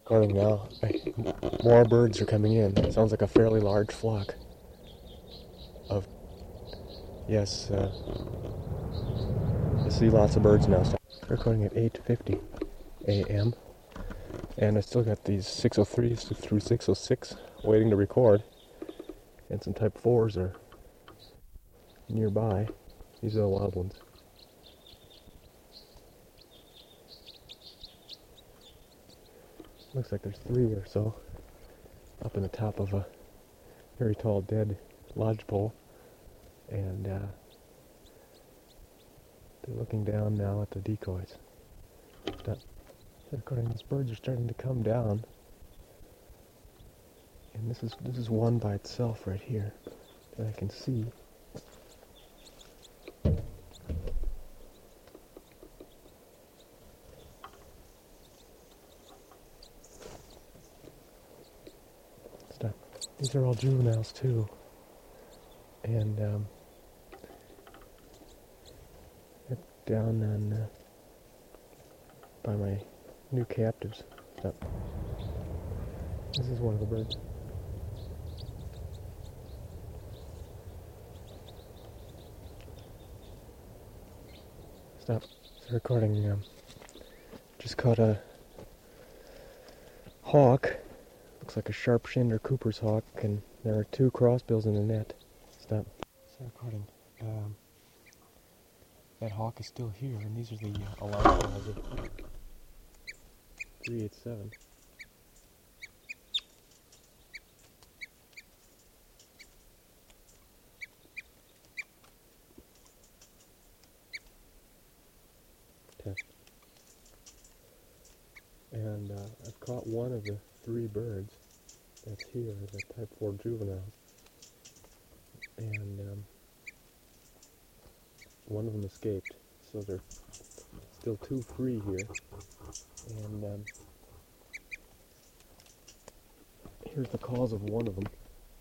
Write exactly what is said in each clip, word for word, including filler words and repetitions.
Recording now. More birds are coming in. It sounds like a fairly large flock of, yes, uh, I see lots of birds now. Recording at eight fifty a m and I still got these six oh threes through six oh six waiting to record, and some type fours are nearby. These are the wild ones. Looks like there's three or so up in the top of a very tall dead lodgepole, and uh, they're looking down now at the decoys. Stop. According to these birds are starting to come down, and this is this is one by itself right here that I can see. Stop. These are all juveniles too, and um, they're down on uh, by my new captives. Stop. This is one of the birds. Stop. It's recording. Um, just caught a hawk. Looks like a sharp-shinned or Cooper's hawk, and there are two crossbills in the net. Stop. It's recording. Um, that hawk is still here, and these are the uh, alarm bells of three eighty-seven. Test. And uh, I've caught one of the three birds that's here, the type four juveniles, and um, one of them escaped, so there's still two free here. And um, here's the cause of one of them.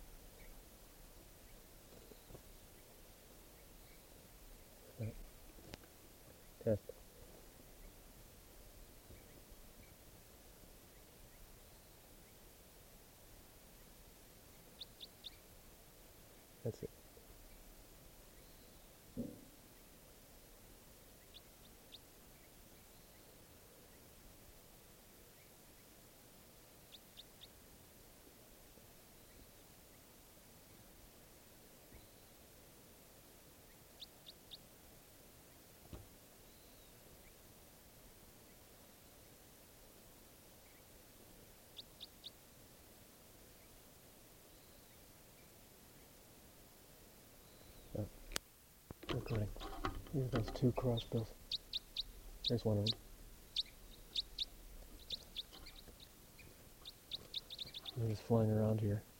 Test. That's it. Oh. Recording. Here are those two crossbills. There's one of them. They're just flying around here.